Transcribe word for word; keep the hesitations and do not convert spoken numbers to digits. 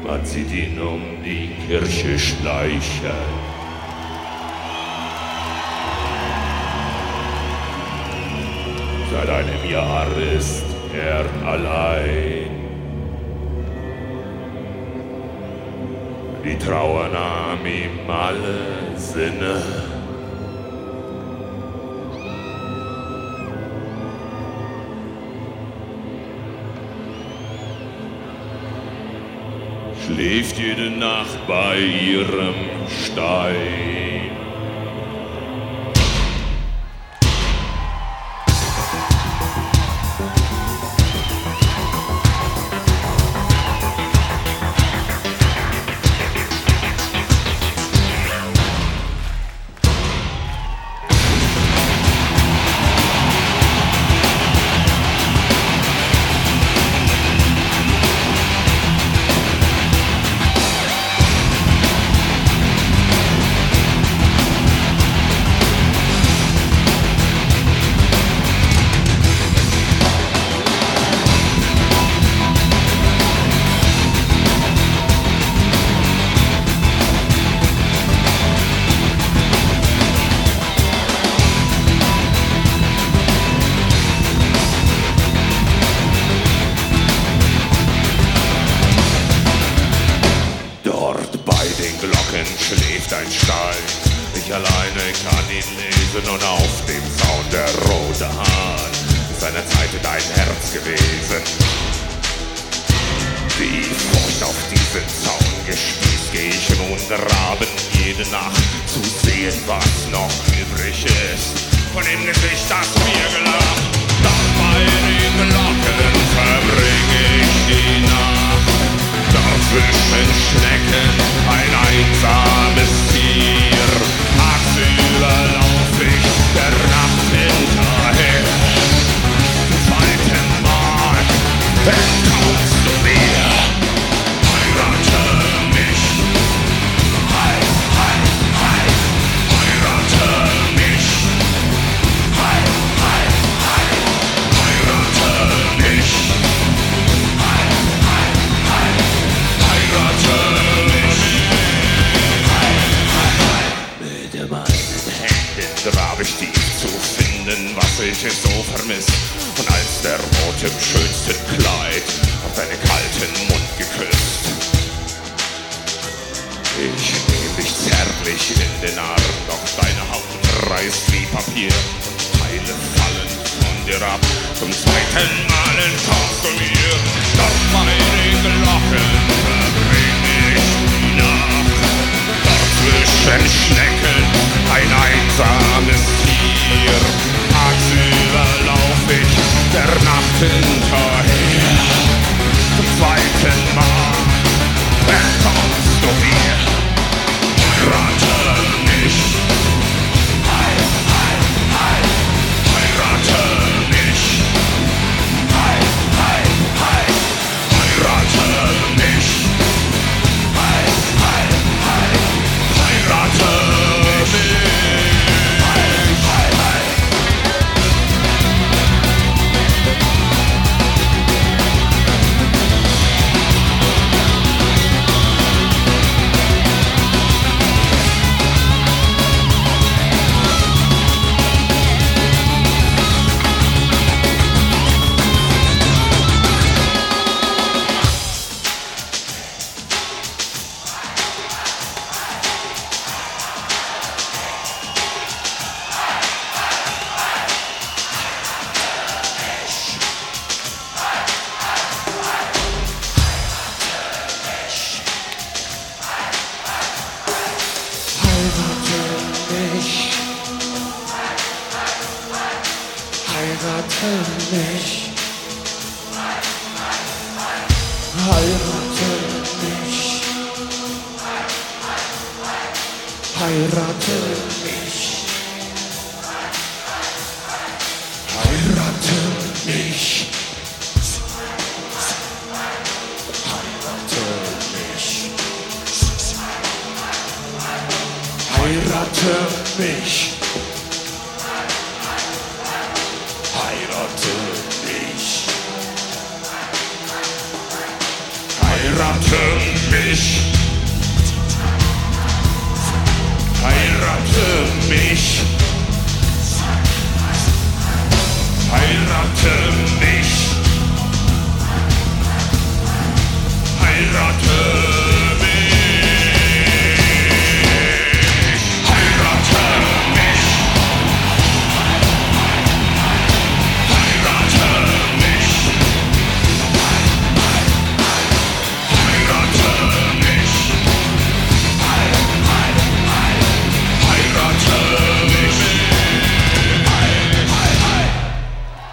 Man sieht ihn um die Kirche schleichen. Seit einem Jahr ist er allein. Die Trauer nahm ihm alle Sinne. Schläft jede Nacht bei ihrem Stein. Schläft ein Stein, ich alleine kann ihn lesen und auf dem Zaun der rote Hahn ist seinerzeit dein Herz gewesen. Die Furcht auf diesen Zaun gespießt, geh ich nun graben jede Nacht, zu sehen, was noch übrig ist von dem Gesicht, das mir gelacht. Doch bei den Glocken verbringe ich die Nacht, dort zwischen Schnecken ein einsames Tier. Tagsüber lauf ich der Nacht hinterher. Zum zweiten Mal entkommst du mir. Heirate mich. Hei, hei, hei. Heirate mich. Hei, hei, hei. Heirate mich. Hei, hei, hei. Heirate mich. Mit meinen Händen trab ich tief zu finden, was ich so vermisst. Und als der Rot im schönsten Kleid auf deinen kalten Mund geküsst. Ich nehm dich zärtlich in den Arm, doch deine Haut reißt wie Papier und Teile fallen von dir ab. Zum zweiten Mal entkommst du mir, doch bei den Glocken verbring ich die Nacht. Dort zwischen Schnecken ein einsames Tier. Tagsüber lauf ich der Nacht hinterher. Zum zweiten Mal entkommst du mir. Heirate mich. Hei, hei, hei. Heirate mich. Hei, hei, hei. Heirate mich. Hei, hei, hei. Heirate mich. Hei, hei, hei. Heirate mich. Heirate mich. Heirate mich. Heirate mich. Heirate mich. Heirate mich. Heirate heirate mich, heirate mich.